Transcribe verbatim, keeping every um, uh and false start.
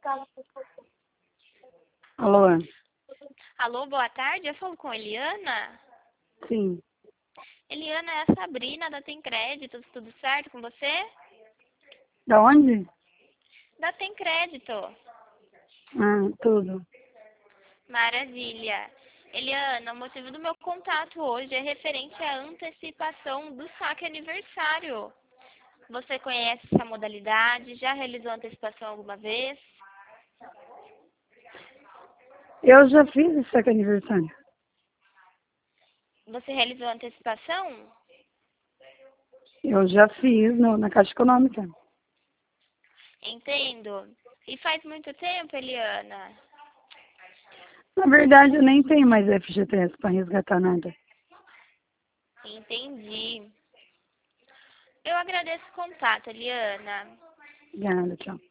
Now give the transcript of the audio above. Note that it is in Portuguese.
Alô? Alô, boa tarde. Eu falo com Eliana. Sim. Eliana, é a Sabrina da Tem Crédito. Tudo certo com você? Da onde? Da Tem Crédito. Ah, tudo. Maravilha. Eliana, o motivo do meu contato hoje é referente à antecipação do saque aniversário. Você conhece essa modalidade? Já realizou antecipação alguma vez? Eu já fiz esse saque aniversário. Você realizou antecipação? Eu já fiz no, na Caixa Econômica. Entendo. E faz muito tempo, Eliana? Na verdade, eu nem tenho mais F G T S para resgatar nada. Entendi. Eu agradeço o contato, Eliana. Obrigada, tchau.